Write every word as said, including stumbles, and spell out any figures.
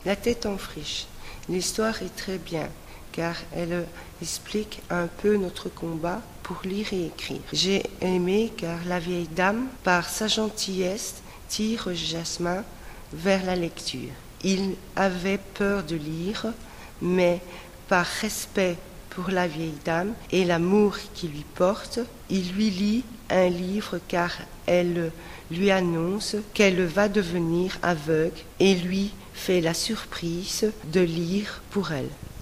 La tête en friche. L'histoire est très bien, car elle explique un peu notre combat pour lire et écrire. J'ai aimé car la vieille dame, par sa gentillesse, tire Jasmin vers la lecture. Il avait peur de lire, mais par respect pour la vieille dame et l'amour qu'il lui porte, il lui lit un livre car elle lui annonce qu'elle va devenir aveugle et lui fait la surprise de lire pour elle.